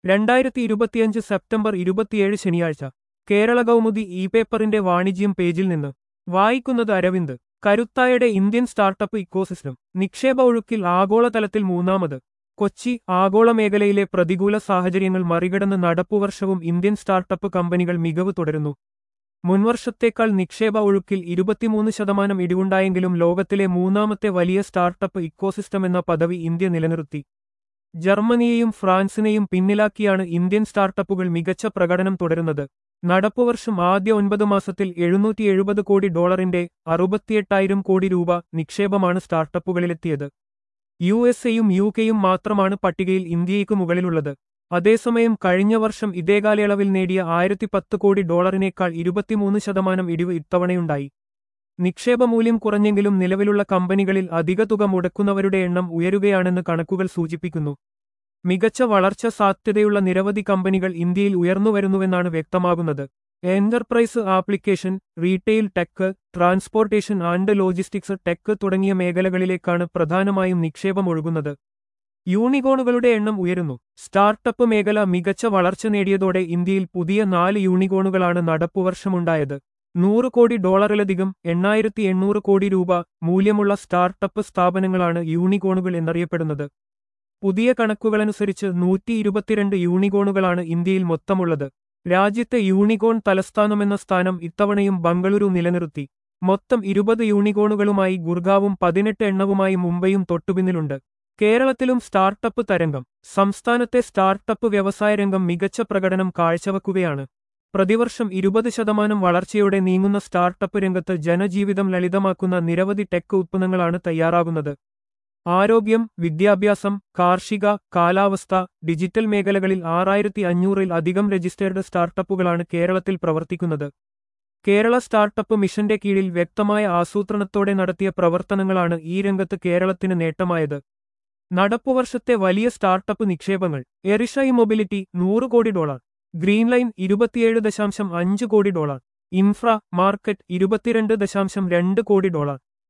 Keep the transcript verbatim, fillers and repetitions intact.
രണ്ടായിരത്തി ഇരുപത്തിയഞ്ച് സെപ്റ്റംബർ ഇരുപത്തിയേഴ് ശനിയാഴ്ച കേരള കൗമുദി ഇ പേപ്പറിന്റെ വാണിജ്യം പേജിൽ നിന്ന് വായിക്കുന്നത് അരവിന്ദ്. കരുത്തായുടെ ഇന്ത്യൻ സ്റ്റാർട്ടപ്പ് ഇക്കോസിസ്റ്റം. നിക്ഷേപ ഒഴുക്കിൽ ആഗോളതലത്തിൽ മൂന്നാമത്. കൊച്ചി. ആഗോള മേഖലയിലെ പ്രതികൂല സാഹചര്യങ്ങൾ മറികടന്ന് നടപ്പുവർഷവും ഇന്ത്യൻ സ്റ്റാർട്ടപ്പ് കമ്പനികൾ മികവ് തുടരുന്നു. മുൻവർഷത്തേക്കാൾ നിക്ഷേപ ഒഴുക്കിൽ ഇരുപത്തിമൂന്ന് ശതമാനം ഇടിവുണ്ടായെങ്കിലും ലോകത്തിലെ മൂന്നാമത്തെ വലിയ സ്റ്റാർട്ടപ്പ് ഇക്കോസിസ്റ്റമെന്ന പദവി ഇന്ത്യ നിലനിർത്തി. ജർമ്മനിയെയും ഫ്രാൻസിനെയും പിന്നിലാക്കിയാണ് ഇന്ത്യൻ സ്റ്റാർട്ടപ്പുകൾ മികച്ച പ്രകടനം തുടരുന്നത്. നടപ്പുവർഷം ആദ്യ ഒൻപത് മാസത്തിൽ എഴുന്നൂറ്റി എഴുപത് കോടി ഡോളറിന്റെ അറുപത്തിയെട്ടായിരം കോടി രൂപ നിക്ഷേപമാണ് സ്റ്റാർട്ടപ്പുകളിലെത്തിയത്. യു എസ് എയും യു കെയും മാത്രമാണ് പട്ടികയിൽ ഇന്ത്യയ്ക്ക് മുകളിലുള്ളത്. അതേസമയം കഴിഞ്ഞ വർഷം ഇതേ കാലയളവിൽ നേടിയ ആയിരത്തി പത്ത് കോടി ഡോളറിനേക്കാൾ ഇരുപത്തിമൂന്ന് ശതമാനം ഇടിവ് ഇത്തവണയുണ്ടായി. നിക്ഷേപമൂല്യം കുറഞ്ഞെങ്കിലും നിലവിലുള്ള കമ്പനികളിൽ അധിക തുക മുടക്കുന്നവരുടെ എണ്ണം ഉയരുകയാണെന്ന് കണക്കുകൾ സൂചിപ്പിക്കുന്നു. മികച്ച വളർച്ച സാധ്യതയുള്ള നിരവധി കമ്പനികൾ ഇന്ത്യയിൽ ഉയർന്നുവരുന്നുവെന്നാണ് വ്യക്തമാകുന്നത്. Enterprise application, retail tech, transportation and logistics tech തുടങ്ങിയ മേഖലകളിലേക്കാണ് പ്രധാനമായും നിക്ഷേപമൊഴുകുന്നത്. യൂണികോണുകളുടെ എണ്ണം ഉയരുന്നു. സ്റ്റാർട്ടപ്പ് മേഖല മികച്ച വളർച്ച നേടിയതോടെ ഇന്ത്യയിൽ പുതിയ നാല് യൂണികോണുകളാണ് നടപ്പുവർഷമുണ്ടായത്. നൂറ് കോടി ഡോളറിലധികം എണ്ണായിരത്തി എണ്ണൂറ് കോടി രൂപ മൂല്യമുള്ള സ്റ്റാർട്ടപ്പ് സ്ഥാപനങ്ങളാണ് യൂണികോണുകൾ എന്നറിയപ്പെടുന്നത്. പുതിയ കണക്കുകളനുസരിച്ച് നൂറ്റി ഇരുപത്തിരണ്ട് യൂണികോണുകളാണ് ഇന്ത്യയിൽ മൊത്തമുള്ളത്. രാജ്യത്തെ യൂണികോൺ തലസ്ഥാനമെന്ന സ്ഥാനം ഇത്തവണയും ബംഗളൂരു നിലനിർത്തി. മൊത്തം ഇരുപത് യൂണികോണുകളുമായി ഗുർഗാവും പതിനെട്ട് എണ്ണവുമായി മുംബൈയും തൊട്ടുപിന്നിലുണ്ട്. കേരളത്തിലും സ്റ്റാർട്ടപ്പ് തരംഗം. സംസ്ഥാനത്തെ സ്റ്റാർട്ടപ്പ് വ്യവസായ രംഗം മികച്ച പ്രകടനം കാഴ്ചവെക്കുകയാണ്. പ്രതിവർഷം ഇരുപത് ശതമാനം വളർച്ചയോടെ നീങ്ങുന്ന സ്റ്റാർട്ടപ്പ് രംഗത്ത് ജനജീവിതം ലളിതമാക്കുന്ന നിരവധി ടെക് ഉത്പന്നങ്ങളാണ് തയ്യാറാകുന്നത്. ആരോഗ്യം, വിദ്യാഭ്യാസം, കാർഷിക, കാലാവസ്ഥ, ഡിജിറ്റൽ മേഖലകളിൽ ആറായിരത്തി അഞ്ഞൂറിൽ അധികം രജിസ്റ്റേർഡ് സ്റ്റാർട്ടപ്പുകളാണ് കേരളത്തിൽ പ്രവർത്തിക്കുന്നത്. കേരള സ്റ്റാർട്ടപ്പ് മിഷന്റെ കീഴിൽ വ്യക്തമായ ആസൂത്രണത്തോടെ നടത്തിയ പ്രവർത്തനങ്ങളാണ് ഈ രംഗത്ത് കേരളത്തിന് നേട്ടമായത്. നടപ്പുവർഷത്തെ വലിയ സ്റ്റാർട്ടപ്പ് നിക്ഷേപങ്ങൾ. എറിഷ ഇമൊബിലിറ്റി നൂറ് കോടി ഡോളർ, ഗ്രീൻലൈൻ ഇരുപത്തിയേഴ് ദശാംശം അഞ്ച് കോടി ഡോളർ, ഇൻഫ്ര മാർക്കറ്റ് ഇരുപത്തിരണ്ട് ദശാംശം രണ്ട് കോടി ഡോളർ.